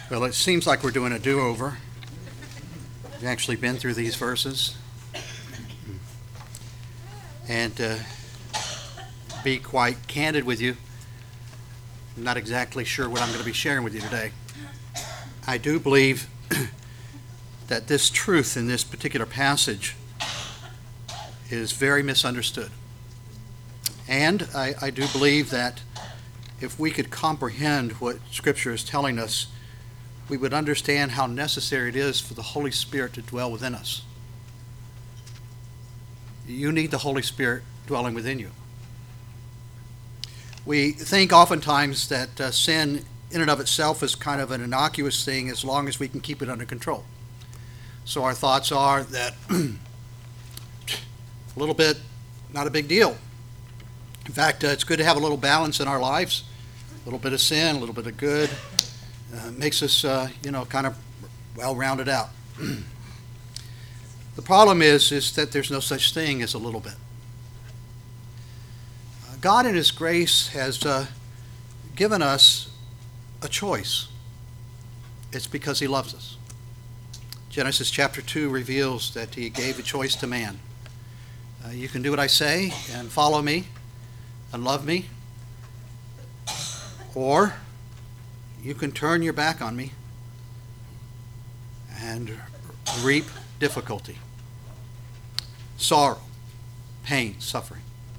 Well, it seems like we're doing a do-over. We've actually been through these verses. And to be quite candid with you, I'm not exactly sure what I'm going to be sharing with you today. I do believe that this truth in this particular passage is very misunderstood. And I do believe that if we could comprehend what Scripture is telling us, we would understand how necessary it is for the Holy Spirit to dwell within us. You need the Holy Spirit dwelling within you. We think oftentimes that sin in and of itself is kind of an innocuous thing as long as we can keep it under control. So our thoughts are that a little bit, not a big deal. In fact, it's good to have a little balance in our lives, a little bit of sin, a little bit of good. Makes us, kind of well-rounded out. The problem is that there's no such thing as a little bit. God in His grace has given us a choice. It's because He loves us. Genesis chapter 2 reveals that He gave a choice to man. You can do what I say and follow me and love me, or you can turn your back on me and reap difficulty, sorrow, pain, suffering.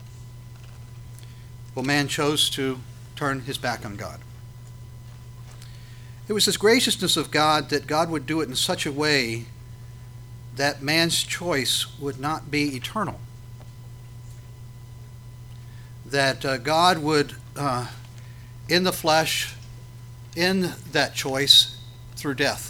Well, man chose to turn his back on God. It was this graciousness of God that God would do it in such a way that man's choice would not be eternal. That God would, in the flesh, in that choice through death.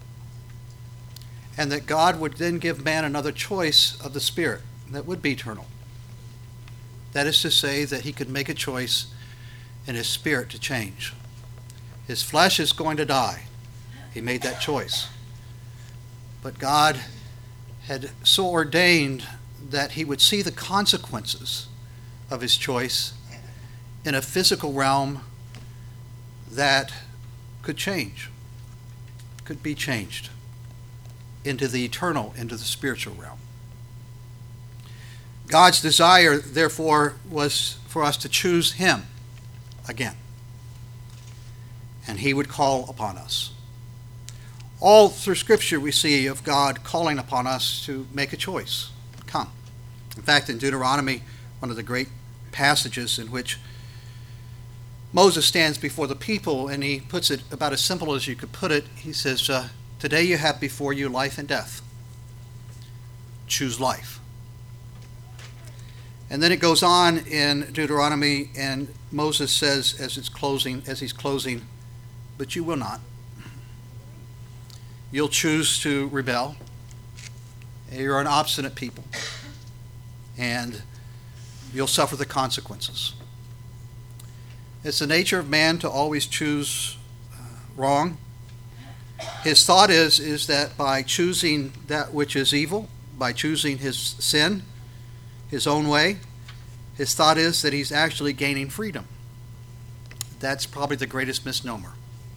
And that God would then give man another choice of the Spirit that would be eternal. That is to say that he could make a choice in his spirit to change. His flesh is going to die. He made that choice. But God had so ordained that he would see the consequences of his choice in a physical realm that could change, could be changed into the eternal, into the spiritual realm. God's desire, therefore, was for us to choose Him again. And He would call upon us. All through Scripture we see of God calling upon us to make a choice. Come. In fact, in Deuteronomy, one of the great passages in which Moses stands before the people, and he puts it about as simple as you could put it. He says, today you have before you life and death. Choose life. And then it goes on in Deuteronomy, and Moses says as he's closing, but you will not. You'll choose to rebel. You're an obstinate people. And you'll suffer the consequences. It's the nature of man to always choose wrong. His thought is that by choosing that which is evil, by choosing his sin, his own way, his thought is that he's actually gaining freedom. That's probably the greatest misnomer.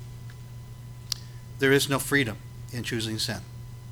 There is no freedom in choosing sin.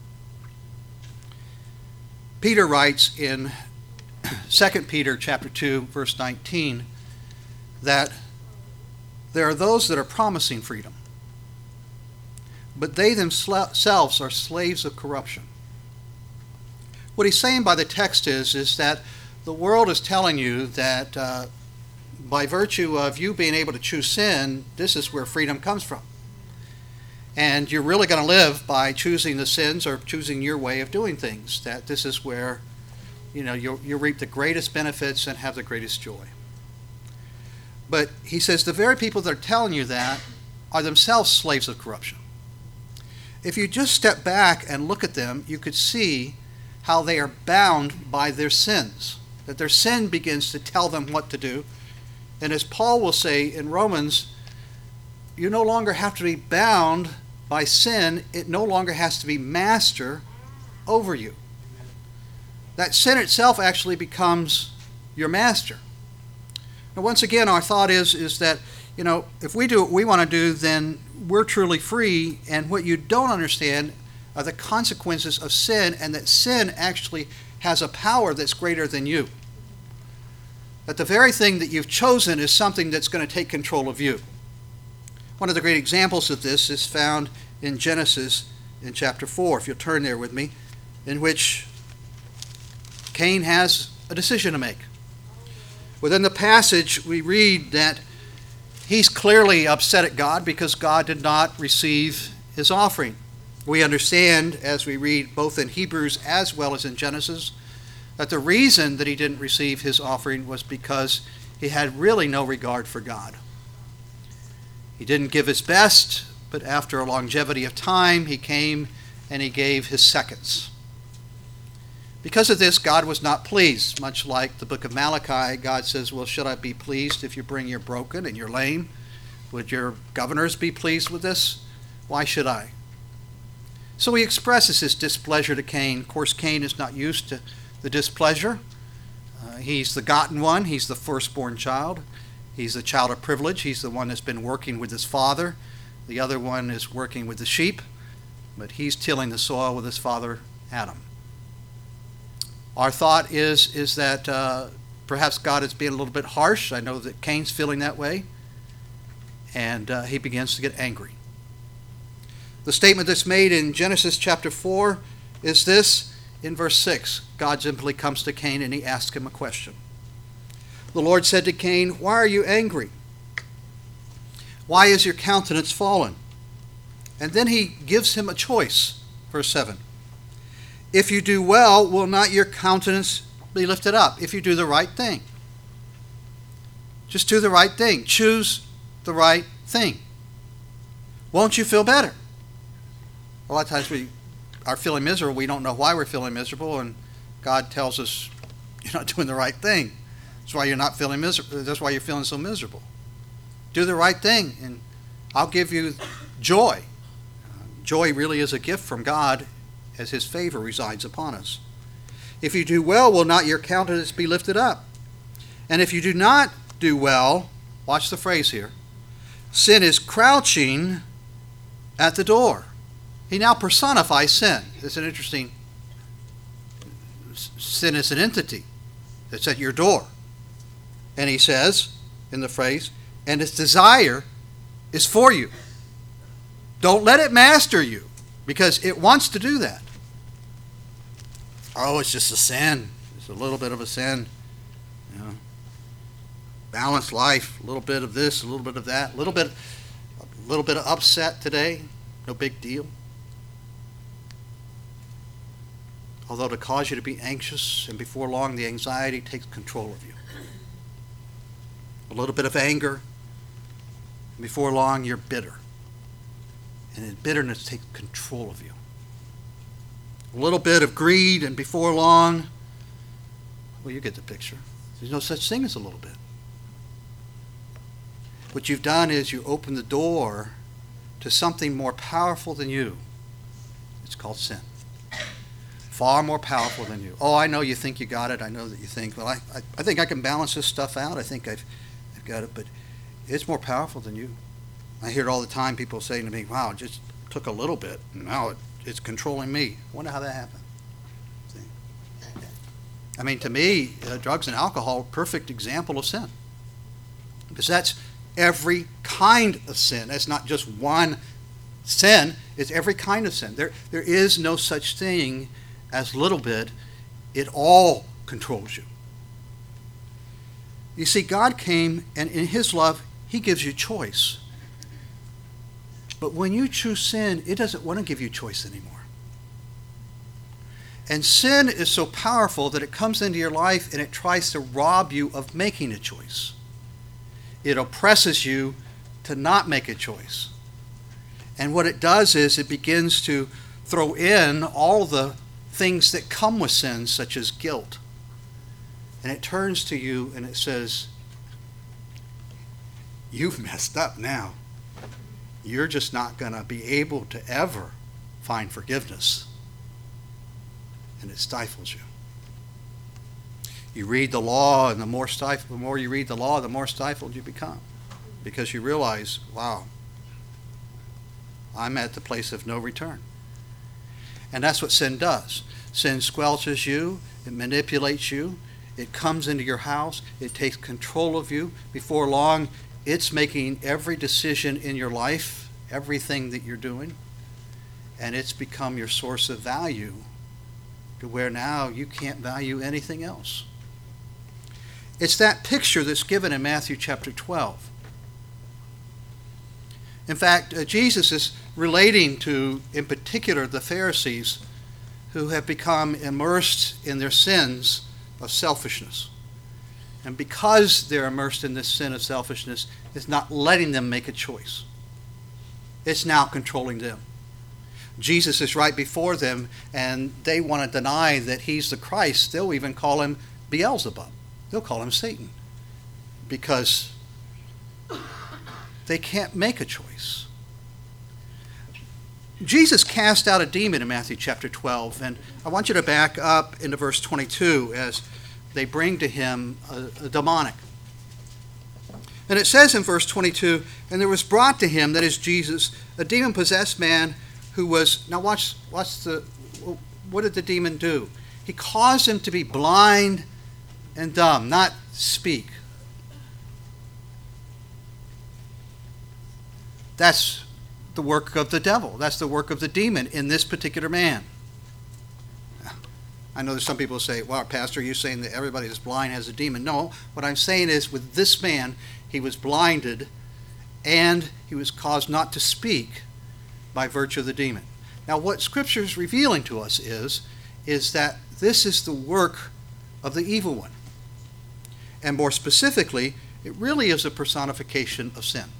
Peter writes in 2 Peter chapter 2, verse 19, that there are those that are promising freedom, but they themselves are slaves of corruption. What he's saying by the text is that the world is telling you that by virtue of you being able to choose sin, this is where freedom comes from. And you're really going to live by choosing the sins or choosing your way of doing things, that this is where you'll reap the greatest benefits and have the greatest joy. But he says the very people that are telling you that are themselves slaves of corruption. If you just step back and look at them, you could see how they are bound by their sins, that their sin begins to tell them what to do. And as Paul will say in Romans, you no longer have to be bound by sin. It no longer has to be master over you. That sin itself actually becomes your master. Now, once again, our thought is that, if we do what we want to do, then we're truly free, and what you don't understand are the consequences of sin, and that sin actually has a power that's greater than you. That the very thing that you've chosen is something that's going to take control of you. One of the great examples of this is found in Genesis in chapter 4, if you'll turn there with me, in which Cain has a decision to make. Within the passage, we read that he's clearly upset at God because God did not receive his offering. We understand, as we read both in Hebrews as well as in Genesis, that the reason that he didn't receive his offering was because he had really no regard for God. He didn't give his best, but after a longevity of time, he came and he gave his seconds. Because of this, God was not pleased. Much like the book of Malachi, God says, well, should I be pleased if you bring your broken and your lame? Would your governors be pleased with this? Why should I? So he expresses his displeasure to Cain. Of course, Cain is not used to the displeasure. He's the gotten one. He's the firstborn child. He's the child of privilege. He's the one that's been working with his father. The other one is working with the sheep, but he's tilling the soil with his father, Adam. Our thought is that perhaps God is being a little bit harsh. I know that Cain's feeling that way, and he begins to get angry. The statement that's made in Genesis chapter 4 is this. In verse 6, God simply comes to Cain and he asks him a question. The Lord said to Cain, "Why are you angry? Why is your countenance fallen?" And then he gives him a choice. Verse 7. If you do well, will not your countenance be lifted up? If you do the right thing. Just do the right thing. Choose the right thing. Won't you feel better? A lot of times we are feeling miserable. We don't know why we're feeling miserable, and God tells us you're not doing the right thing. That's why you're not feeling miserable. That's why you're feeling so miserable. Do the right thing, and I'll give you joy. Joy really is a gift from God, as his favor resides upon us. If you do well, will not your countenance be lifted up? And if you do not do well, watch the phrase here, sin is crouching at the door. He now personifies sin. It's an interesting, sin is an entity that's at your door. And he says, in the phrase, and its desire is for you. Don't let it master you, because it wants to do that. Oh, it's just a sin. It's a little bit of a sin. You know, balanced life, a little bit of this, a little bit of that, a little bit of upset today. No big deal. Although to cause you to be anxious, and before long the anxiety takes control of you. A little bit of anger, and before long you're bitter. And then bitterness takes control of you. A little bit of greed, and before long, well, you get the picture. There's no such thing as a little bit. What you've done is you open the door to something more powerful than you. It's called sin. Far more powerful than you. Oh, I know you think you got it. I know that you think, well, I think I can balance this stuff out. I think I've got it, but it's more powerful than you. I hear it all the time, people saying to me, wow, it just took a little bit, and now it's controlling me. I wonder how that happened. See? I mean, to me, drugs and alcohol are a perfect example of sin. Because that's every kind of sin. That's not just one sin. It's every kind of sin. There is no such thing as little bit. It all controls you. You see, God came, and in his love, he gives you choice. But when you choose sin, it doesn't want to give you choice anymore. And sin is so powerful that it comes into your life and it tries to rob you of making a choice. It oppresses you to not make a choice. And what it does is it begins to throw in all the things that come with sin, such as guilt. And it turns to you and it says, you've messed up now. You're just not going to be able to ever find forgiveness. And it stifles you. You read the law, and the more you read the law, the more stifled you become. Because you realize, wow, I'm at the place of no return. And that's what sin does. Sin squelches you, it manipulates you, it comes into your house, it takes control of you. Before long, it's making every decision in your life, everything that you're doing, and it's become your source of value to where now you can't value anything else. It's that picture that's given in Matthew chapter 12. In fact, Jesus is relating to, in particular, the Pharisees who have become immersed in their sins of selfishness. And because they're immersed in this sin of selfishness, it's not letting them make a choice. It's now controlling them. Jesus is right before them, and they want to deny that he's the Christ. They'll even call him Beelzebub. They'll call him Satan, because they can't make a choice. Jesus cast out a demon in Matthew chapter 12, and I want you to back up into verse 22 as they bring to him a demonic. And it says in verse 22, and there was brought to him, that is Jesus, a demon-possessed man who was, now what did the demon do? He caused him to be blind and dumb, not speak. That's the work of the devil. That's the work of the demon in this particular man. I know there's some people who say, well, Pastor, you're saying that everybody that's blind has a demon. No, what I'm saying is with this man, he was blinded and he was caused not to speak by virtue of the demon. Now, what Scripture is revealing to us is that this is the work of the evil one. And more specifically, it really is a personification of sin.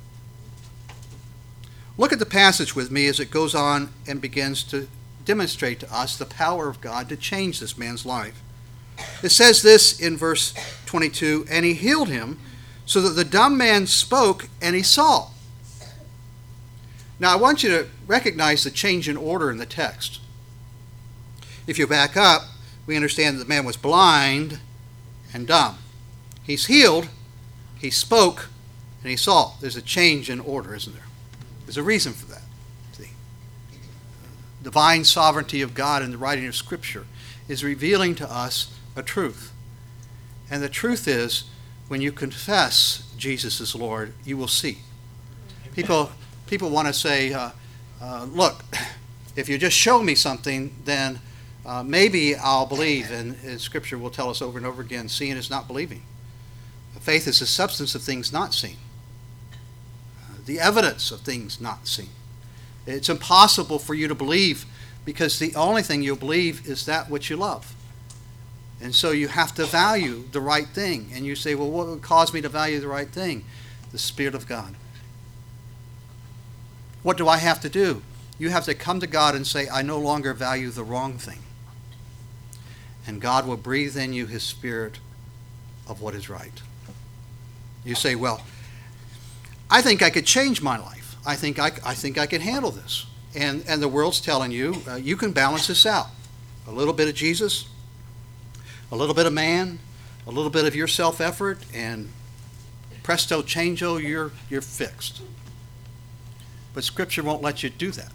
Look at the passage with me as it goes on and begins to demonstrate to us the power of God to change this man's life. It says this in verse 22, and he healed him so that the dumb man spoke and he saw. Now I want you to recognize the change in order in the text. If you back up, we understand that the man was blind and dumb. He's healed, he spoke, and he saw. There's a change in order, isn't there? There's a reason for that. See? Divine sovereignty of God in the writing of Scripture is revealing to us a truth. And the truth is, when you confess Jesus as Lord, you will see. People want to say, look, if you just show me something, then maybe I'll believe. And Scripture will tell us over and over again, seeing is not believing. Faith is the substance of things not seen. The evidence of things not seen. It's impossible for you to believe because the only thing you'll believe is that which you love. And so you have to value the right thing. And you say, well, what would cause me to value the right thing? The Spirit of God. What do I have to do? You have to come to God and say, I no longer value the wrong thing. And God will breathe in you his Spirit of what is right. You say, well, I think I could change my life. I think I can handle this. And the world's telling you, you can balance this out. A little bit of Jesus, a little bit of man, a little bit of your self-effort, and presto changeo, you're fixed. But Scripture won't let you do that.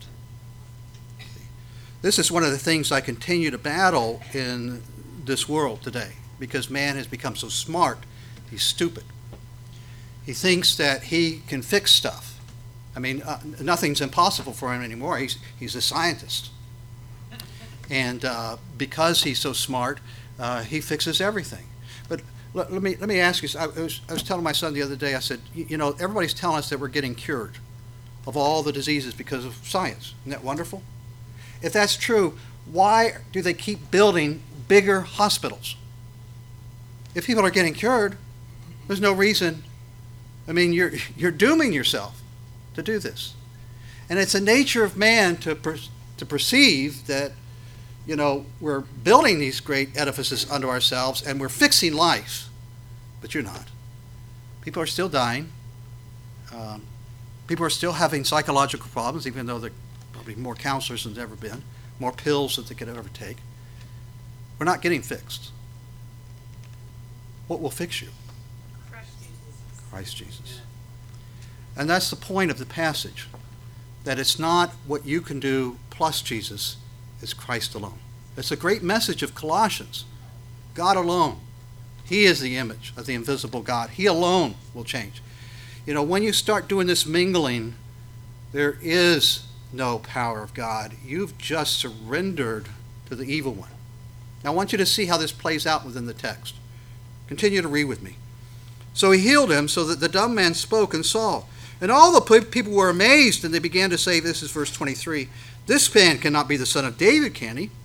This is one of the things I continue to battle in this world today, because man has become so smart, he's stupid. He thinks that he can fix stuff. I mean, nothing's impossible for him anymore. He's a scientist. And because he's so smart, he fixes everything. But let me ask you, I was telling my son the other day, I said, you know, everybody's telling us that we're getting cured of all the diseases because of science. Isn't that wonderful? If that's true, why do they keep building bigger hospitals? If people are getting cured, there's no reason. I mean, you're dooming yourself to do this. And it's a nature of man to perceive that, you know, we're building these great edifices unto ourselves and we're fixing life. But you're not. People are still dying. People are still having psychological problems, even though there are probably more counselors than there's ever been, more pills that they could ever take. We're not getting fixed. What will fix you? Christ Jesus. And that's the point of the passage. that it's not what you can do plus Jesus, it's Christ alone. It's a great message of Colossians. God alone. He is the image of the invisible God. He alone will change. When you start doing this mingling, there is no power of God. You've just surrendered to the evil one. Now I want you to see how this plays out within the text. Continue to read with me. So he healed him so that the dumb man spoke and saw. And all the people were amazed, and they began to say, this is verse 23, this man cannot be the son of David, can he?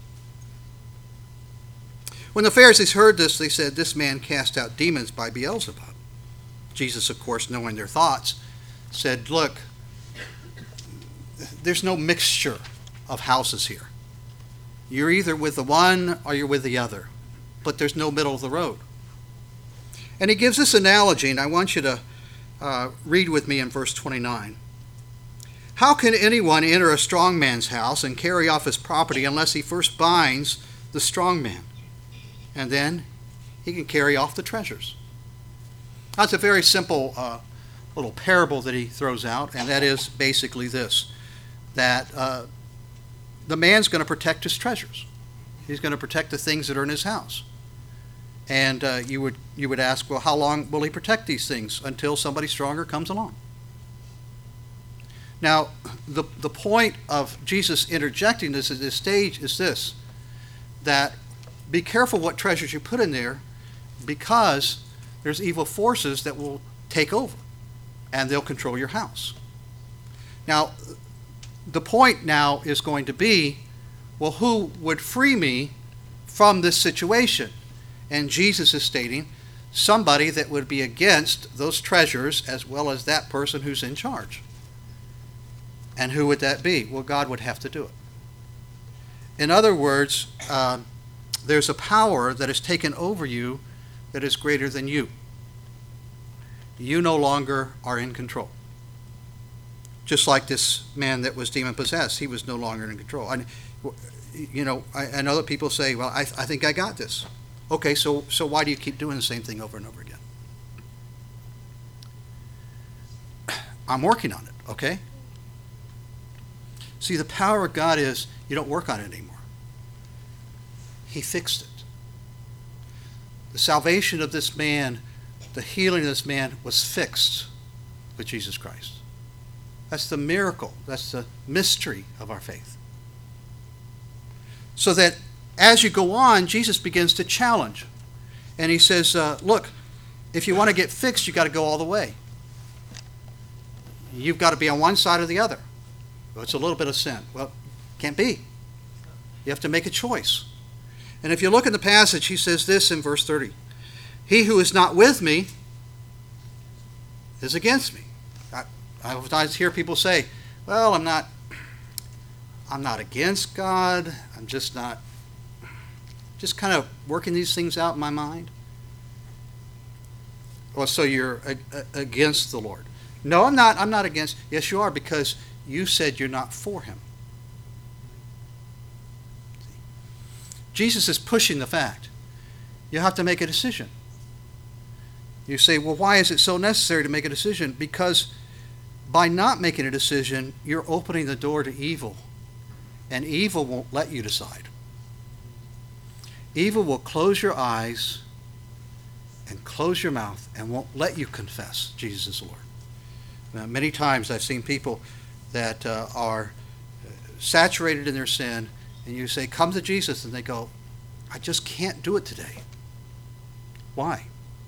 When the Pharisees heard this, they said, this man cast out demons by Beelzebub. Jesus, of course, knowing their thoughts, said, look, there's no mixture of houses here. You're either with the one or you're with the other, but there's no middle of the road. And he gives this analogy, and I want you to read with me in verse 29. How can anyone enter a strong man's house and carry off his property unless he first binds the strong man? And then he can carry off the treasures. That's a very simple little parable that he throws out, and that is basically this, that the man's going to protect his treasures. He's going to protect the things that are in his house. And you would ask, well, how long will he protect these things? Until somebody stronger comes along. Now, the point of Jesus interjecting this at this stage is this, that be careful what treasures you put in there, because there's evil forces that will take over, and they'll control your house. Now, the point now is going to be, well, who would free me from this situation? And Jesus is stating somebody that would be against those treasures as well as that person who's in charge. And who would that be? Well, God would have to do it. In other words, there's a power that has taken over you that is greater than you. You no longer are in control. Just like this man that was demon-possessed, he was no longer in control. I know that people say, well, I think I got this. Okay, so why do you keep doing the same thing over and over again? I'm working on it, okay? See, the power of God is you don't work on it anymore. He fixed it. The salvation of this man, the healing of this man was fixed with Jesus Christ. That's the miracle. That's the mystery of our faith. So that as you go on, Jesus begins to challenge. And he says, look, if you want to get fixed, you've got to go all the way. You've got to be on one side or the other. Well, it's a little bit of sin. Well, can't be. You have to make a choice. And if you look at the passage, he says this in verse 30. He who is not with me is against me. I sometimes hear people say, well, I'm not against God. I'm just kind of working these things out in my mind. Well, so you're against the Lord. No, I'm not. I'm not against. Yes, you are, because you said you're not for him. Jesus is pushing the fact. You have to make a decision. You say, well, why is it so necessary to make a decision? Because by not making a decision, you're opening the door to evil. And evil won't let you decide. Evil will close your eyes and close your mouth and won't let you confess Jesus is Lord. Now, many times I've seen people that are saturated in their sin, and you say, come to Jesus, and they go, I just can't do it today. Why?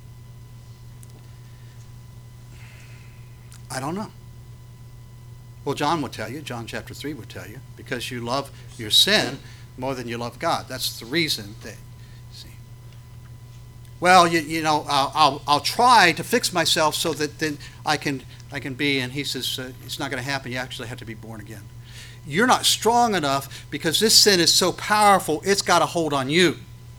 I don't know. Well, John would tell you, John chapter 3 would tell you, because you love your sin more than you love God. That's the reason that, see. Well, I'll try to fix myself so that then I can be, and he says, it's not going to happen. You actually have to be born again. You're not strong enough because this sin is so powerful, it's got a hold on you.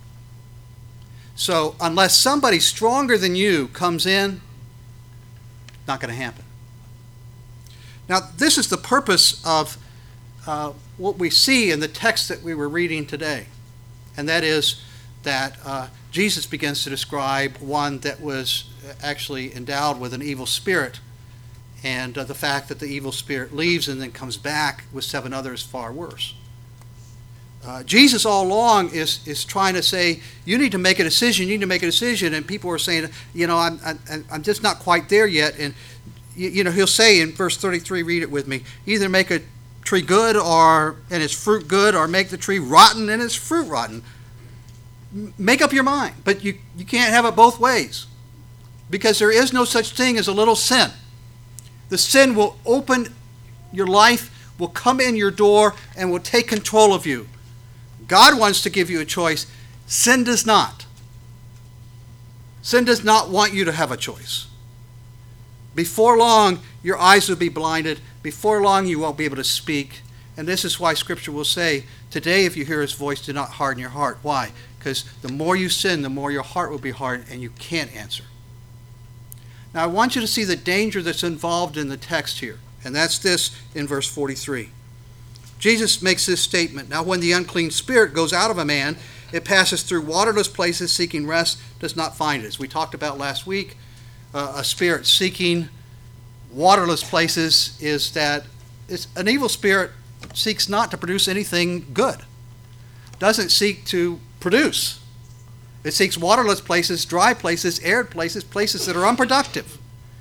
So unless somebody stronger than you comes in, not going to happen. Now, this is the purpose of what we see in the text that we were reading today. And that is that Jesus begins to describe one that was actually endowed with an evil spirit. And the fact that the evil spirit leaves and then comes back with 7 others far worse. Jesus all along is trying to say, you need to make a decision, you need to make a decision. And people are saying, I'm just not quite there yet. And, he'll say in verse 33, read it with me, either make a tree good and its fruit good, or make the tree rotten and its fruit rotten. Make up your mind. But you can't have it both ways. Because there is no such thing as a little sin. The sin will open your life, will come in your door, and will take control of you. God wants to give you a choice. Sin does not. Sin does not want you to have a choice. Before long, your eyes will be blinded. Before long, you won't be able to speak. And this is why Scripture will say, today, if you hear his voice, do not harden your heart. Why? Because the more you sin, the more your heart will be hardened, and you can't answer. Now, I want you to see the danger that's involved in the text here. And that's this in verse 43. Jesus makes this statement. Now, when the unclean spirit goes out of a man, it passes through waterless places, seeking rest, does not find it. As we talked about last week, a spirit seeking waterless places is that an evil spirit seeks not to produce anything good. Doesn't seek to produce. It seeks waterless places, dry places, arid places, places that are unproductive.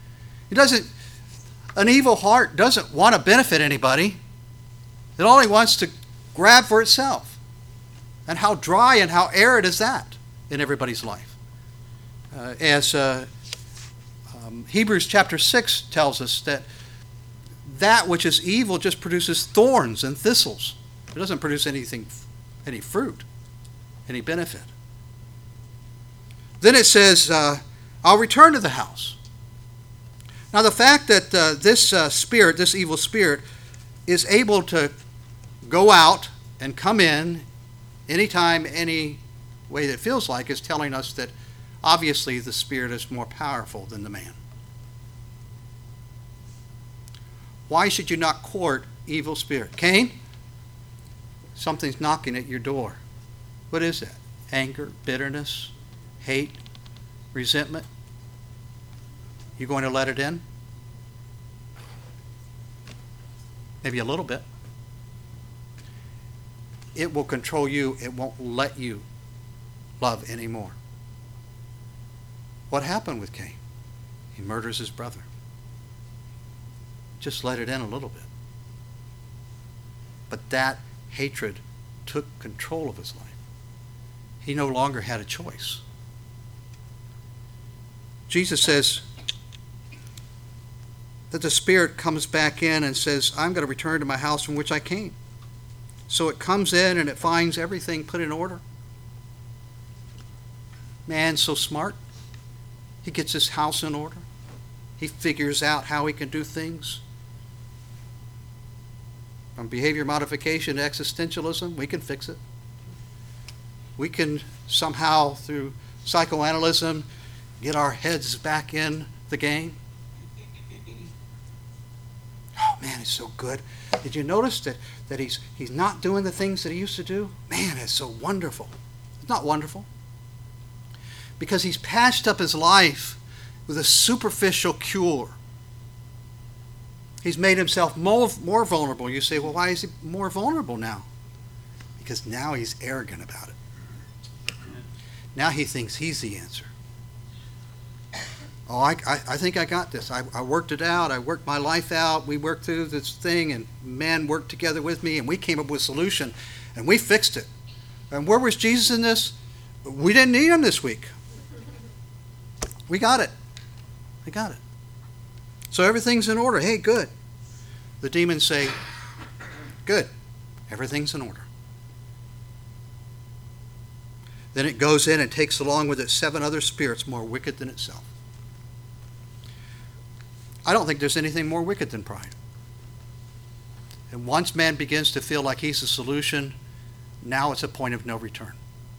An evil heart doesn't want to benefit anybody. It only wants to grab for itself. And how dry and how arid is that in everybody's life? As Hebrews chapter 6 tells us, that which is evil just produces thorns and thistles. It doesn't produce any fruit, any benefit. Then it says, I'll return to the house. Now the fact that this evil spirit, is able to go out and come in anytime, any way that it feels like, is telling us that obviously the spirit is more powerful than the man. Why should you not court evil spirit? Cain, something's knocking at your door. What is that? Anger, bitterness, hate, resentment. You going to let it in? Maybe a little bit. It will control you. It won't let you love anymore. What happened with Cain? He murders his brother. Just let it in a little bit. But that hatred took control of his life. He no longer had a choice. Jesus says that the spirit comes back in and says, I'm going to return to my house from which I came. So it comes in and it finds everything put in order. Man's so smart. He gets his house in order. He figures out how he can do things. From behavior modification to existentialism, we can fix it. We can somehow, through psychoanalysis, get our heads back in the game. Oh man, it's so good. Did you notice that he's not doing the things that he used to do? Man, it's so wonderful. It's not wonderful. Because he's patched up his life with a superficial cure. He's made himself more vulnerable. You say, well, why is he more vulnerable now? Because now he's arrogant about it. Now he thinks he's the answer. Oh, I think I got this. I worked it out. I worked my life out. We worked through this thing, and men worked together with me, and we came up with a solution, and we fixed it. And where was Jesus in this? We didn't need him this week. We got it. We got it. So everything's in order. Hey, good. The demons say, good. Everything's in order. Then it goes in and takes along with it 7 other spirits more wicked than itself. I don't think there's anything more wicked than pride. And once man begins to feel like he's the solution, now it's a point of no return.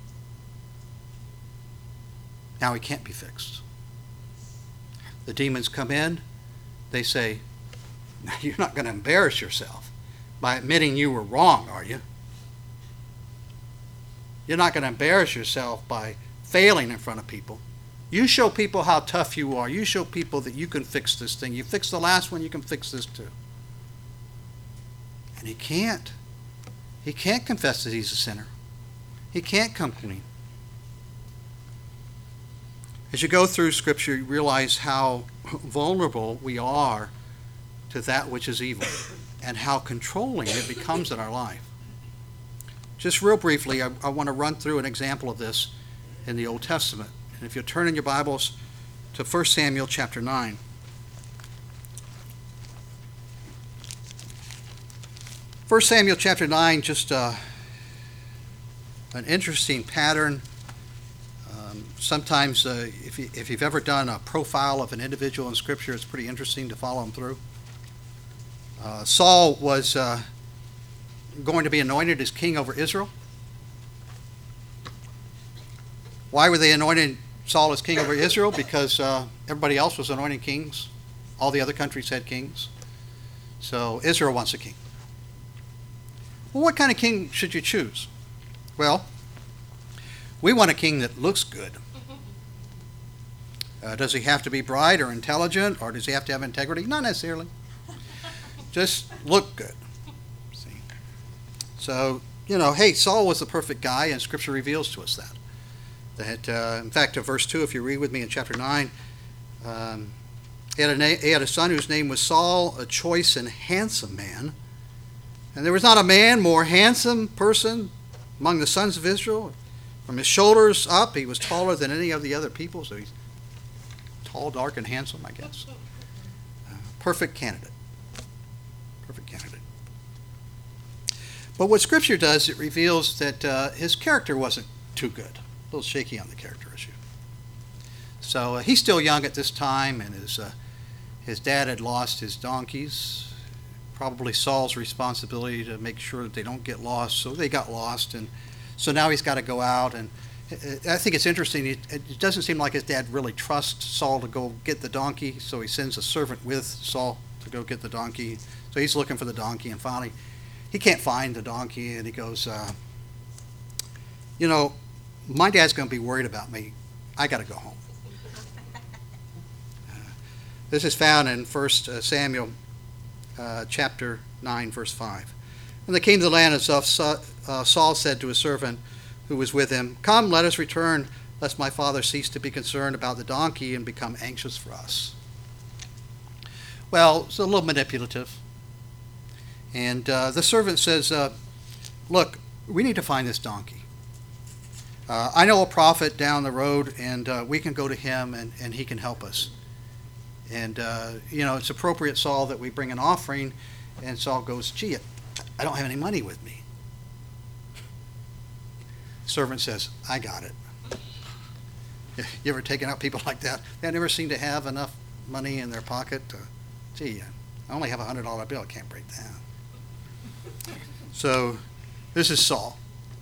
Now he can't be fixed. The demons come in. They say, now you're not going to embarrass yourself by admitting you were wrong, are you? You're not going to embarrass yourself by failing in front of people. You show people how tough you are. You show people that you can fix this thing. You fix the last one, you can fix this too. And he can't. He can't confess that he's a sinner. He can't come clean. As you go through Scripture, you realize how vulnerable we are to that which is evil and how controlling it becomes in our life. Just real briefly, I want to run through an example of this in the Old Testament. And if you turn in your Bibles to 1 Samuel chapter 9. 1 Samuel chapter 9, just an interesting pattern. Sometimes if you've ever done a profile of an individual in Scripture, it's pretty interesting to follow them through. Saul was going to be anointed as king over Israel. Why were they anointing Saul as king over Israel? Because everybody else was anointing kings. All the other countries had kings. So Israel wants a king. Well, what kind of king should you choose? Well, we want a king that looks good. Does he have to be bright or intelligent, or does he have to have integrity? Not necessarily. Just look good. See? So, hey, Saul was the perfect guy, and Scripture reveals to us that. In fact, in verse 2, if you read with me in chapter 9, he had a son whose name was Saul, a choice and handsome man. And there was not a man more handsome person among the sons of Israel. From his shoulders up, he was taller than any of the other people, so he's tall, dark, and handsome, I guess. Perfect candidate. Perfect candidate. But what Scripture does, it reveals that his character wasn't too good. A little shaky on the character issue. So he's still young at this time, and his dad had lost his donkeys. Probably Saul's responsibility to make sure that they don't get lost, so they got lost, and so now he's got to go out. And I think it's interesting. It doesn't seem like his dad really trusts Saul to go get the donkey, so he sends a servant with Saul to go get the donkey. So he's looking for the donkey, and finally he can't find the donkey, and he goes, my dad's going to be worried about me. I got to go home. This is found in 1 Samuel chapter 9, verse 5. When they came to the land of Saul said to his servant who was with him, "Come, let us return, lest my father cease to be concerned about the donkey and become anxious for us." Well, it's a little manipulative. And the servant says, look, we need to find this donkey. I know a prophet down the road, and we can go to him, and he can help us. And, it's appropriate, Saul, that we bring an offering. And Saul goes, gee, I don't have any money with me. Servant says, I got it. You ever taken out people like that? They never seem to have enough money in their pocket. Gee, I only have a $100 bill. I can't break that. So this is Saul.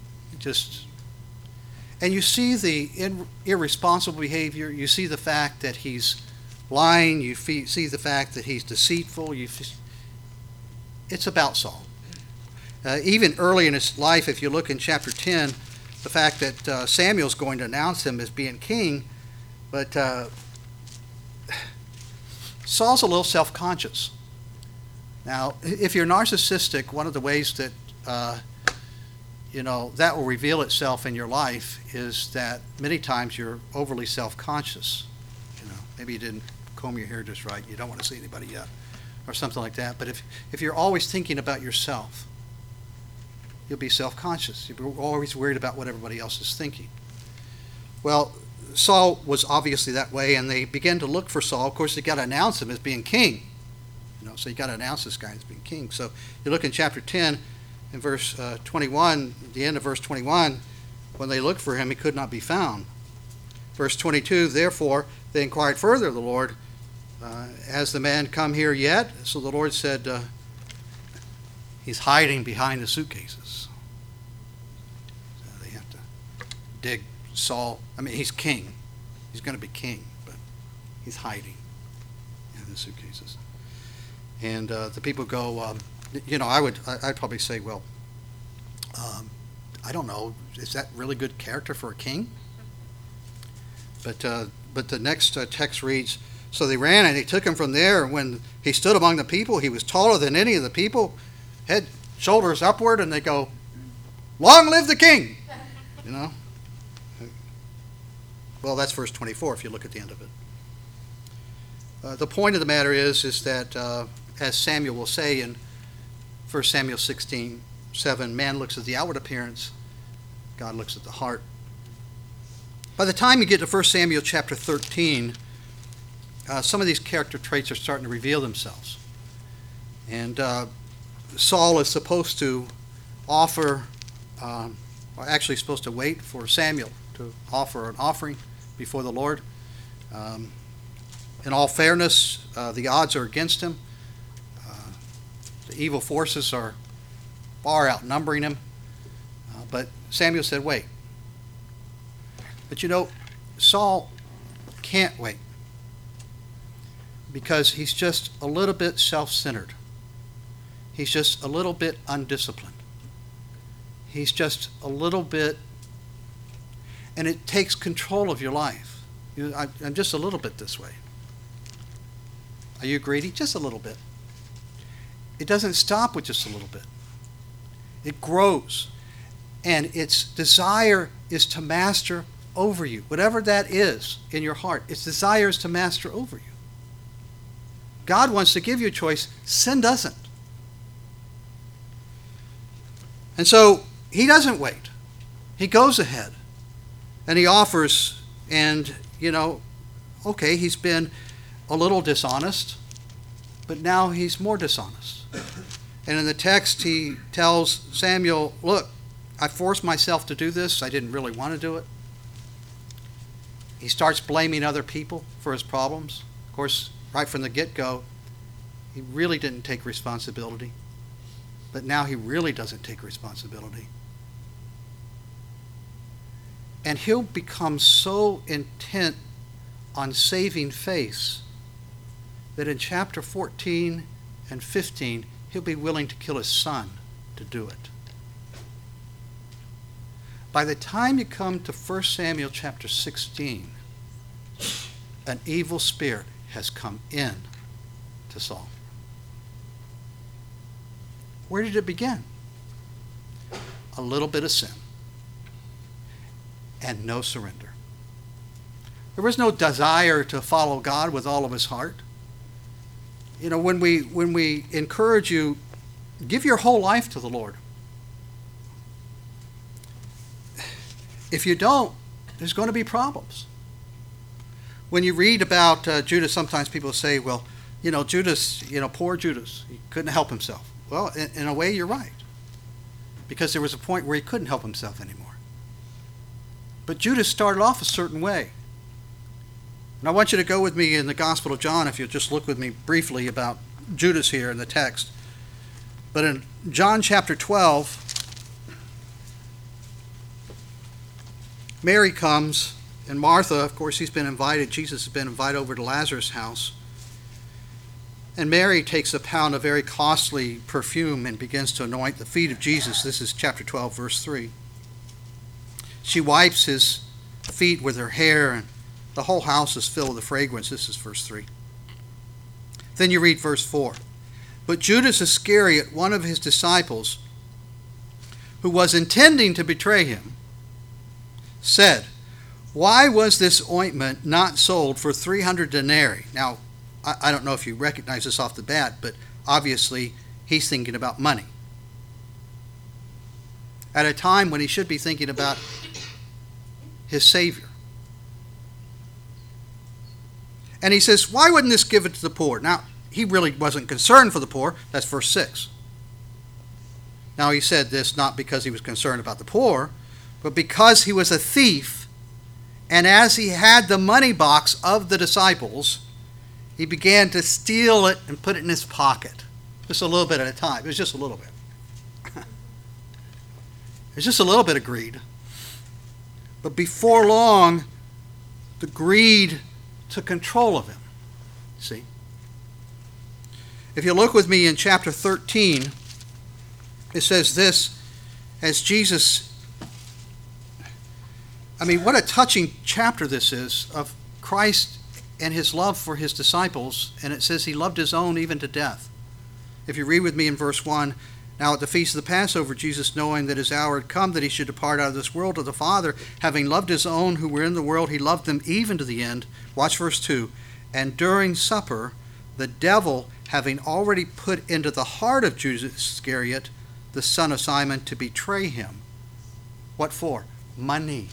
And you see the irresponsible behavior. You see the fact that he's lying. You see the fact that he's deceitful. It's about Saul. Even early in his life, if you look in chapter 10, the fact that Samuel's going to announce him as being king, but Saul's a little self-conscious. Now, if you're narcissistic, one of the ways that that will reveal itself in your life is that many times you're overly self-conscious. Maybe you didn't comb your hair just right. You don't want to see anybody yet, or something like that. But if you're always thinking about yourself, you'll be self-conscious. You'll be always worried about what everybody else is thinking. Well, Saul was obviously that way, and they began to look for Saul. Of course, they got to announce him as being king. So you got to announce this guy as being king. So you look in chapter 10, in verse 21, the end of verse 21, when they looked for him, he could not be found. Verse 22, therefore, they inquired further of the Lord, has the man come here yet? So the Lord said, he's hiding behind the suitcases. So they have to dig Saul. He's king. He's going to be king, but he's hiding in the suitcases. And the people go, I'd probably say, well, I don't know, is that really good character for a king? But But the next text reads, so they ran and they took him from there. And when he stood among the people, he was taller than any of the people, head, shoulders upward, and they go, long live the king! You know? Well, that's verse 24 if you look at the end of it. The point of the matter is that, as Samuel will say in 1 Samuel 16:7, man looks at the outward appearance, God looks at the heart. By the time you get to 1 Samuel chapter 13, some of these character traits are starting to reveal themselves. And Saul is supposed to offer, or actually supposed to wait for Samuel to offer an offering before the Lord. In all fairness, the odds are against him. The evil forces are far outnumbering him. But Samuel said, wait. But you know, Saul can't wait because he's just a little bit self-centered. He's just a little bit undisciplined. He's just a little bit, and it takes control of your life. I'm just a little bit this way. Are you greedy? Just a little bit. It doesn't stop with just a little bit. It grows. And its desire is to master over you. Whatever that is in your heart, its desire is to master over you. God wants to give you a choice. Sin doesn't. And so he doesn't wait. He goes ahead. And he offers, and, okay, he's been a little dishonest, but now he's more dishonest. And in the text, he tells Samuel, look, I forced myself to do this. I didn't really want to do it. He starts blaming other people for his problems. Of course, right from the get-go, he really didn't take responsibility. But now he really doesn't take responsibility. And he'll become so intent on saving face that in chapter 14 and 15, he'll be willing to kill his son to do it. By the time you come to 1 Samuel chapter 16, an evil spirit has come in to Saul. Where did it begin? A little bit of sin and no surrender. There was no desire to follow God with all of his heart. When we encourage you, give your whole life to the Lord. If you don't, there's going to be problems. When you read about Judas, sometimes people say, well, Judas, poor Judas, he couldn't help himself. Well, in a way, you're right. Because there was a point where he couldn't help himself anymore. But Judas started off a certain way. And I want you to go with me in the Gospel of John, if you'll just look with me briefly about Judas here in the text. But in John chapter 12, Mary comes, and Martha, of course, Jesus has been invited over to Lazarus' house. And Mary takes a pound of very costly perfume and begins to anoint the feet of Jesus. This is chapter 12, verse 3. She wipes his feet with her hair, and the whole house is filled with the fragrance. This is verse 3. Then you read verse 4. But Judas Iscariot, one of his disciples, who was intending to betray him, said, why was this ointment not sold for 300 denarii? Now, I don't know if you recognize this off the bat, but obviously he's thinking about money. At a time when he should be thinking about his Savior. And he says, why wouldn't this give it to the poor? Now, he really wasn't concerned for the poor. That's verse 6. Now, he said this not because he was concerned about the poor, but because he was a thief, and as he had the money box of the disciples, he began to steal it and put it in his pocket. Just a little bit at a time. It was just a little bit. It was just a little bit of greed. But before long, the greed took control of him. See? If you look with me in chapter 13, it says this, as Jesus, what a touching chapter this is of Christ and his love for his disciples, and it says he loved his own even to death. If you read with me in verse 1, now at the feast of the Passover, Jesus, knowing that his hour had come that he should depart out of this world to the Father, having loved his own who were in the world, he loved them even to the end. Watch verse 2. And during supper, the devil, having already put into the heart of Judas Iscariot, the son of Simon, to betray him. What for? Money.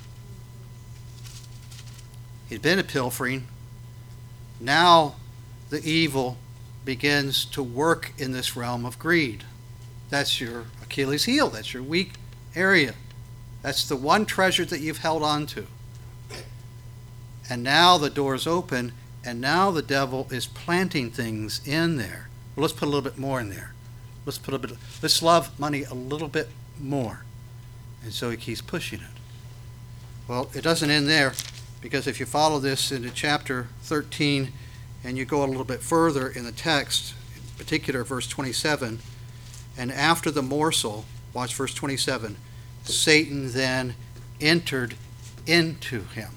He'd been pilfering. Now the evil begins to work in this realm of greed. That's your Achilles heel. That's your weak area. That's the one treasure that you've held on to. And now the door's open, and now the devil is planting things in there. Well, let's put a little bit more in there. Let's love money a little bit more. And so he keeps pushing it. Well, it doesn't end there, because if you follow this into chapter 13 and you go a little bit further in the text, in particular verse 27, and after the morsel, watch verse 27, Satan then entered into him.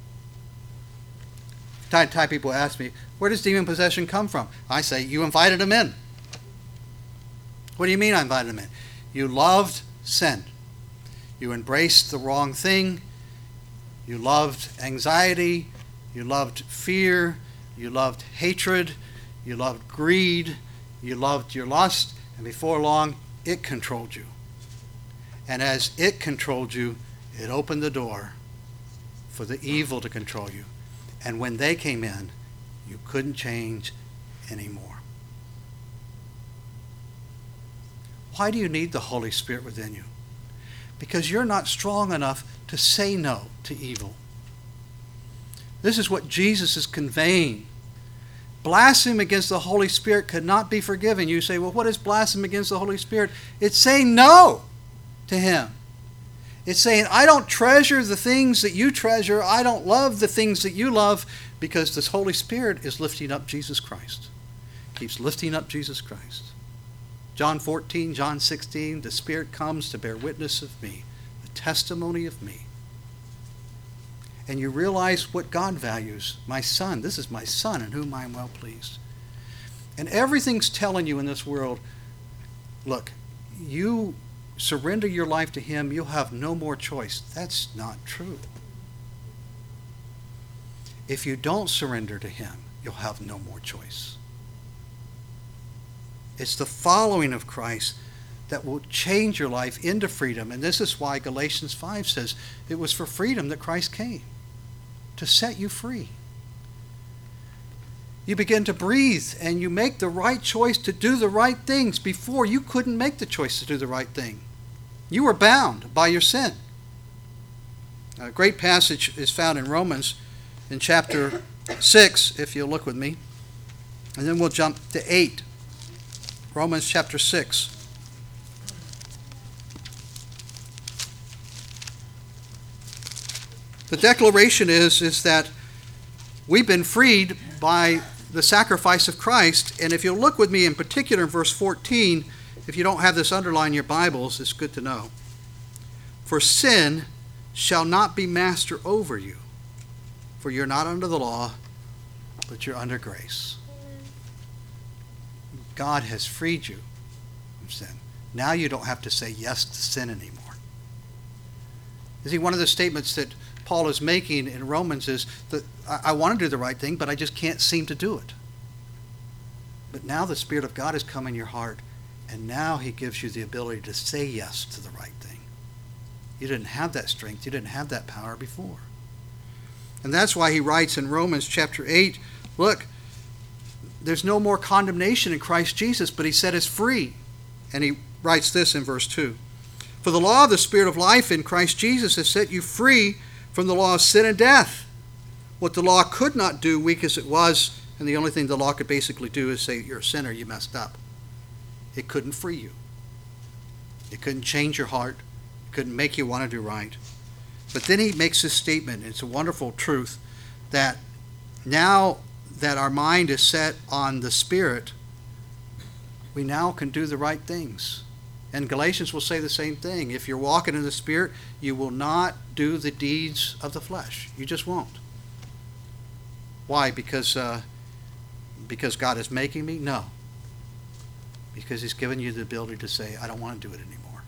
Time people ask me, where does demon possession come from? I say, you invited him in. What do you mean I invited him in? You loved sin. You embraced the wrong thing. You loved anxiety. You loved fear. You loved hatred. You loved greed. You loved your lust. And before long, it controlled you. And as it controlled you, it opened the door for the evil to control you. And when they came in, you couldn't change anymore. Why do you need the Holy Spirit within you? Because you're not strong enough to say no to evil. This is what Jesus is conveying. Blasphemy against the Holy Spirit could not be forgiven. You say, well, what is blasphemy against the Holy Spirit? It's saying no to him. It's saying, I don't treasure the things that you treasure. I don't love the things that you love, because this Holy Spirit is lifting up Jesus Christ. Keeps lifting up Jesus Christ. John 14, John 16, the Spirit comes to bear witness of me, the testimony of me. And you realize what God values. My son, this is my son in whom I am well pleased. And everything's telling you in this world, look, you surrender your life to him, you'll have no more choice. That's not true. If you don't surrender to him, you'll have no more choice. It's the following of Christ that will change your life into freedom. And this is why Galatians 5 says it was for freedom that Christ came, to set you free. You begin to breathe and you make the right choice to do the right things. Before, you couldn't make the choice to do the right thing. You were bound by your sin. A great passage is found in Romans in chapter 6, if you'll look with me. And then we'll jump to 8. Romans chapter 6. The declaration is that we've been freed by the sacrifice of Christ. And if you'll look with me in particular in verse 14, if you don't have this underlined in your Bibles, it's good to know. For sin shall not be master over you, for you're not under the law, but you're under grace. God has freed you from sin. Now you don't have to say yes to sin anymore. You see, one of the statements that Paul is making in Romans is that I want to do the right thing, but I just can't seem to do it. But now the Spirit of God has come in your heart, and now he gives you the ability to say yes to the right thing. You didn't have that strength. You didn't have that power before. And that's why he writes in Romans chapter 8, look, there's no more condemnation in Christ Jesus, but he set us free. And he writes this in verse 2. For the law of the Spirit of life in Christ Jesus has set you free from the law of sin and death. What the law could not do, weak as it was, and the only thing the law could basically do is say, you're a sinner, you messed up. It couldn't free you. It couldn't change your heart. It couldn't make you want to do right. But then he makes this statement, and it's a wonderful truth, that now that our mind is set on the Spirit, we now can do the right things. And Galatians will say the same thing. If you're walking in the Spirit, you will not do the deeds of the flesh. You just won't. Why? Because God is making me? No. Because he's given you the ability to say, I don't want to do it anymore.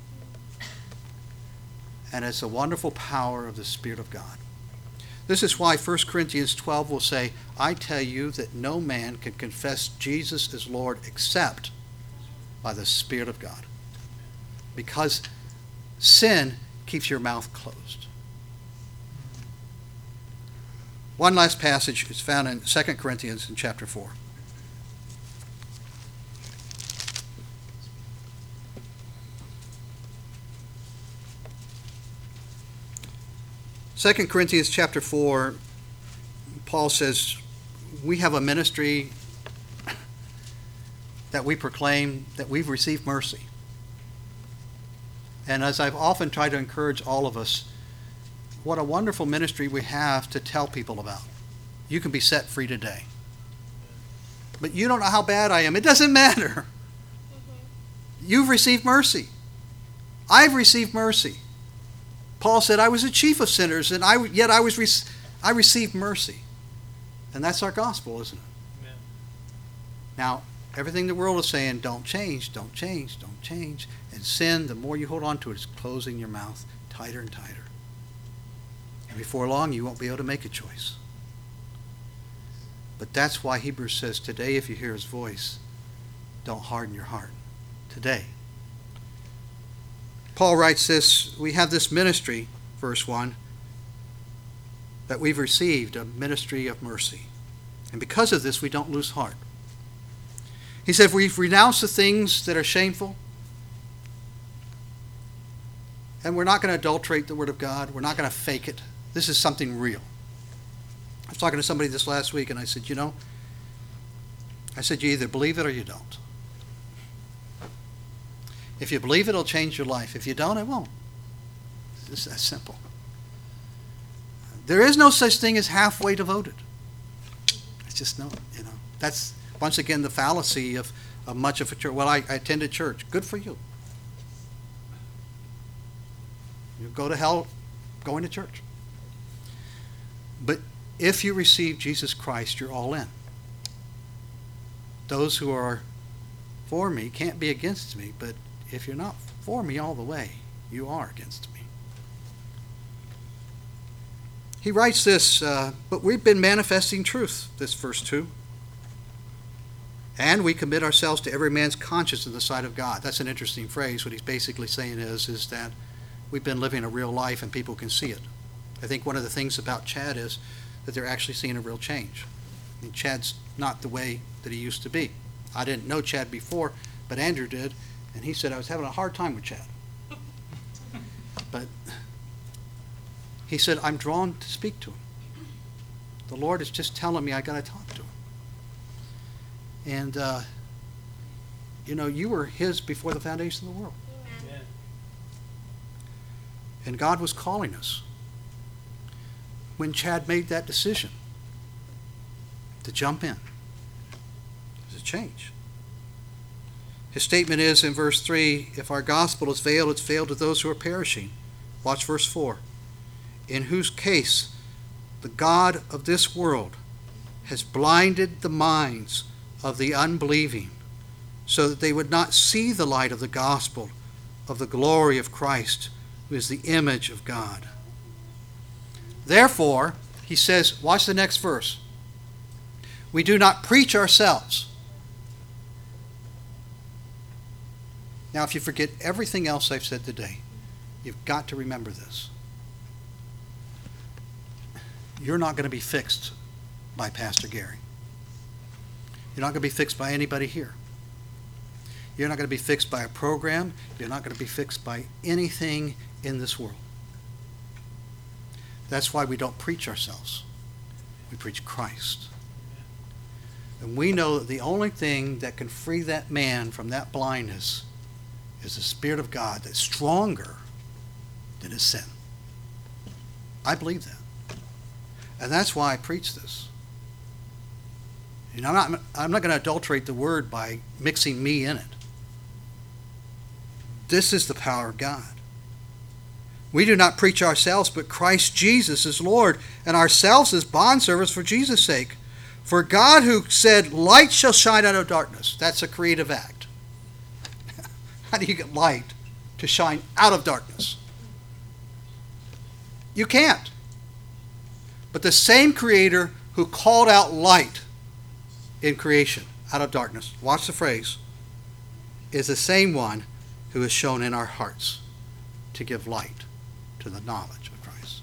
And it's a wonderful power of the Spirit of God. This is why 1 Corinthians 12 will say, I tell you that no man can confess Jesus as Lord except by the Spirit of God. Because sin keeps your mouth closed. One last passage is found in 2 Corinthians in chapter 4. 2 Corinthians chapter 4, Paul says, we have a ministry that we proclaim that we've received mercy. And as I've often tried to encourage all of us, what a wonderful ministry we have to tell people about. You can be set free today. But you don't know how bad I am. It doesn't matter. You've received mercy. I've received mercy. Paul said, I was a chief of sinners, and I received mercy. And that's our gospel, isn't it? Amen. Now, everything the world is saying, don't change, don't change, don't change. And sin, the more you hold on to it, is closing your mouth tighter and tighter. And before long, you won't be able to make a choice. But that's why Hebrews says, today, if you hear his voice, don't harden your heart. Today. Paul writes this, we have this ministry, verse 1, that we've received, a ministry of mercy. And because of this, we don't lose heart. He said, we've renounced the things that are shameful, and we're not going to adulterate the Word of God. We're not going to fake it. This is something real. I was talking to somebody this last week, and I said, you either believe it or you don't. If you believe it, it'll change your life. If you don't, it won't. It's that simple. There is no such thing as halfway devoted. It's just no, That's, once again, the fallacy of much of a church. Well, I attended church. Good for you. You go to hell going to church. But if you receive Jesus Christ, you're all in. Those who are for me can't be against me, but if you're not for me all the way, you are against me. He writes this, but we've been manifesting truth, this verse 2. And we commit ourselves to every man's conscience in the sight of God. That's an interesting phrase. What he's basically saying is that we've been living a real life and people can see it. I think one of the things about Chad is that they're actually seeing a real change. I mean, Chad's not the way that he used to be. I didn't know Chad before, but Andrew did. And he said, I was having a hard time with Chad. But he said, I'm drawn to speak to him. The Lord is just telling me I got to talk to him. And, you were his before the foundation of the world. Amen. And God was calling us. When Chad made that decision to jump in, it was a change. His statement is in verse 3, if our gospel is veiled, it's veiled to those who are perishing. Watch verse 4. In whose case the God of this world has blinded the minds of the unbelieving, so that they would not see the light of the gospel of the glory of Christ, who is the image of God. Therefore, he says, watch the next verse. We do not preach ourselves. Now, if you forget everything else I've said today, you've got to remember this. You're not going to be fixed by Pastor Gary. You're not going to be fixed by anybody here. You're not going to be fixed by a program. You're not going to be fixed by anything in this world. That's why we don't preach ourselves. We preach Christ. And we know that the only thing that can free that man from that blindness is the Spirit of God that's stronger than his sin. I believe that. And that's why I preach this. I'm not going to adulterate the word by mixing me in it. This is the power of God. We do not preach ourselves, but Christ Jesus is Lord, and ourselves as bondservants for Jesus' sake. For God who said, light shall shine out of darkness, that's a creative act. How do you get light to shine out of darkness? You can't. But the same Creator who called out light in creation out of darkness, watch the phrase, is the same one who is shown in our hearts to give light to the knowledge of Christ.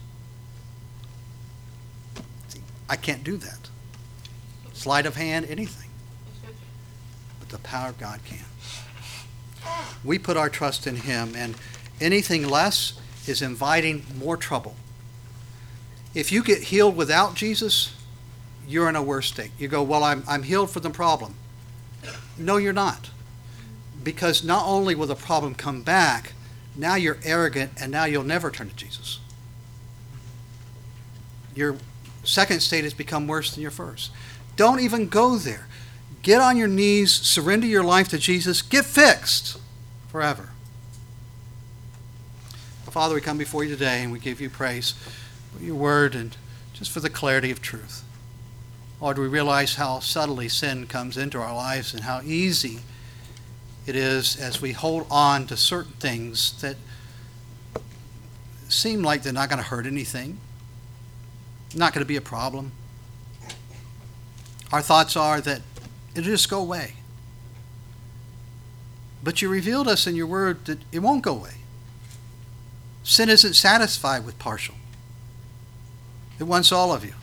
See, I can't do that. Sleight of hand, anything. But the power of God can. We put our trust in Him, and anything less is inviting more trouble. If you get healed without Jesus, you're in a worse state. You go, well, I'm healed from the problem. No, you're not. Because not only will the problem come back, now you're arrogant, and now you'll never turn to Jesus. Your second state has become worse than your first. Don't even go there. Get on your knees, surrender your life to Jesus, get fixed forever. Father, we come before you today, and we give you praise for your word and just for the clarity of truth. Lord, we realize how subtly sin comes into our lives and how easy it is as we hold on to certain things that seem like they're not going to hurt anything, not going to be a problem. Our thoughts are that it'll just go away. But you revealed us in your word that it won't go away. Sin isn't satisfied with partial. It wants all of you.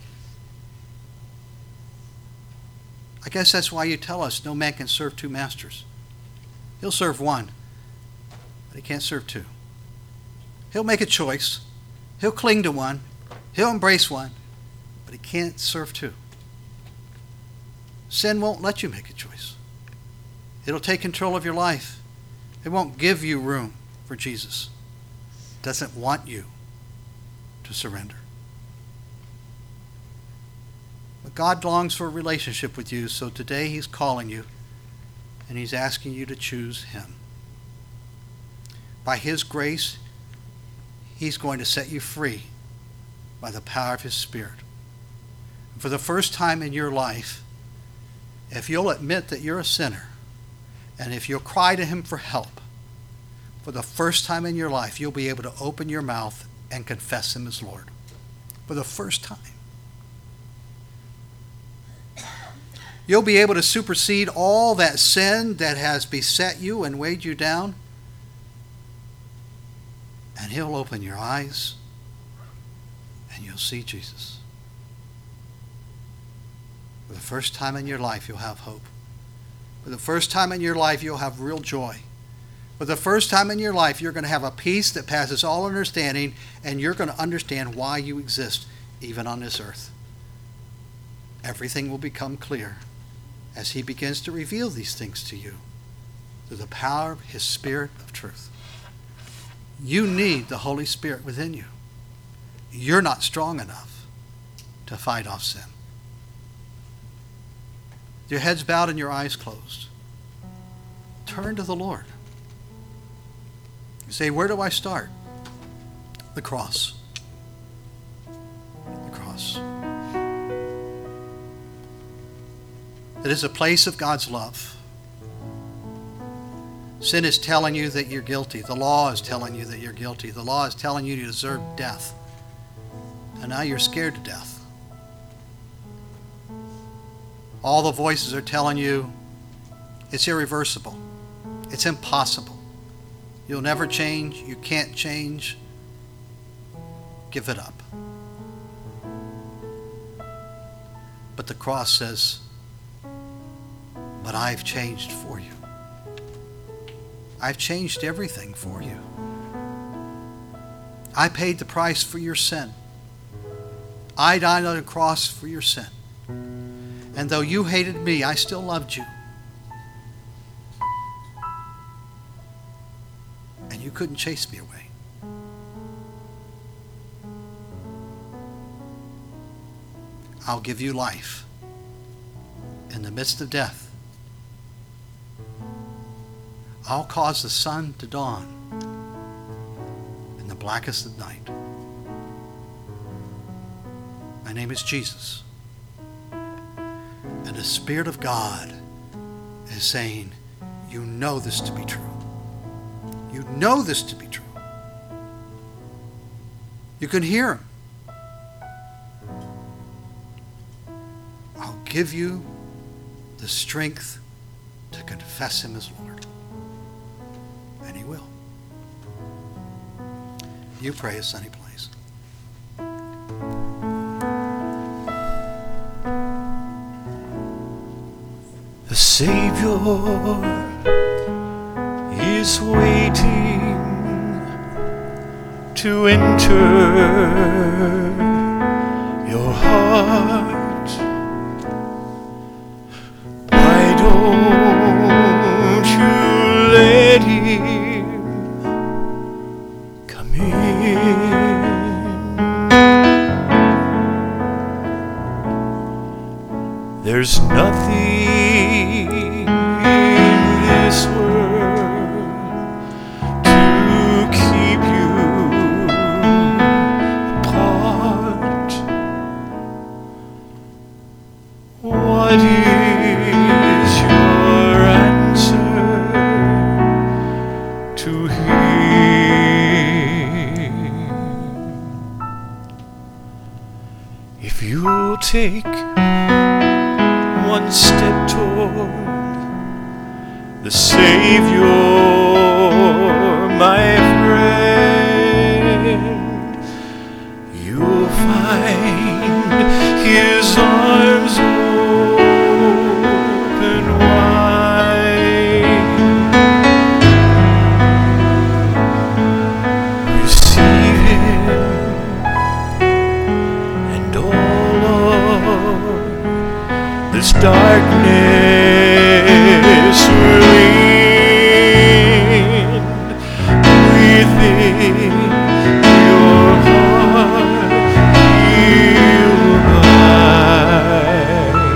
I guess that's why you tell us no man can serve two masters. He'll serve one, but he can't serve two. He'll make a choice. He'll cling to one. He'll embrace one, but he can't serve two. Sin won't let you make a choice. It'll take control of your life. It won't give you room for Jesus. It doesn't want you to surrender. But God longs for a relationship with you, so today he's calling you and he's asking you to choose him. By his grace, he's going to set you free by the power of his Spirit. And for the first time in your life, if you'll admit that you're a sinner, and if you'll cry to him for help, for the first time in your life, you'll be able to open your mouth and confess him as Lord. For the first time. You'll be able to supersede all that sin that has beset you and weighed you down. And he'll open your eyes and you'll see Jesus. For the first time in your life, you'll have hope. For the first time in your life, you'll have real joy. For the first time in your life, you're going to have a peace that passes all understanding, and you're going to understand why you exist, even on this earth. Everything will become clear as he begins to reveal these things to you through the power of his Spirit of truth. You need the Holy Spirit within you. You're not strong enough to fight off sin. Your heads bowed and your eyes closed. Turn to the Lord. You say, where do I start? The cross. The cross. It is a place of God's love. Sin is telling you that you're guilty. The law is telling you that you're guilty. The law is telling you you deserve death. And now you're scared to death. All the voices are telling you it's irreversible. It's impossible. You'll never change. You can't change. Give it up. But the cross says, but I've changed for you. I've changed everything for you. I paid the price for your sin. I died on the cross for your sin. And though you hated me, I still loved you. And you couldn't chase me away. I'll give you life in the midst of death. I'll cause the sun to dawn in the blackest of night. My name is Jesus. And the Spirit of God is saying, you know this to be true. You know this to be true. You can hear him. I'll give you the strength to confess him as Lord. And he will. You pray as Sonny plays. The Savior is waiting to enter your heart. Why don't you let him come in? There's nothing in this world to keep you apart. What is your answer to him? If you'll take one step toward the Savior, my friend, you'll find his arms open wide. Receive him and all of this darkness will end within your heart. He'll abide.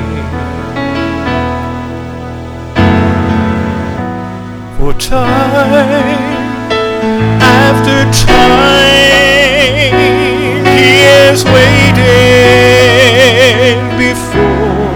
For time after time he has waited before.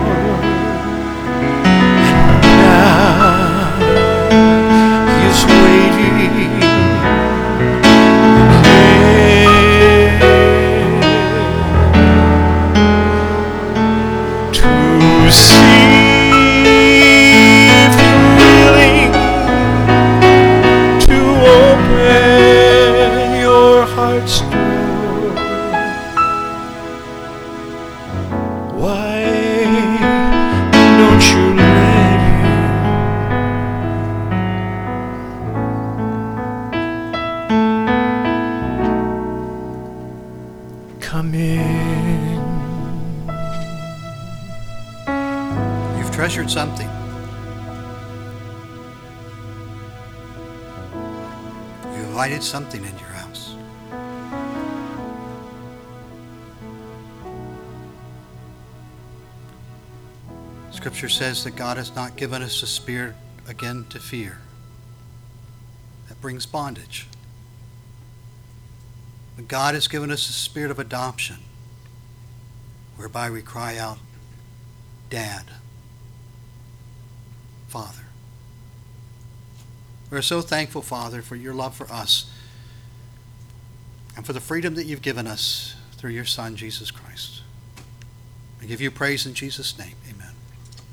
Come in. You've treasured something. You invited something in your house. Scripture says that God has not given us a spirit again to fear. That brings bondage. But God has given us a spirit of adoption, whereby we cry out, Dad, Father. We're so thankful, Father, for your love for us and for the freedom that you've given us through your Son, Jesus Christ. We give you praise in Jesus' name. Amen.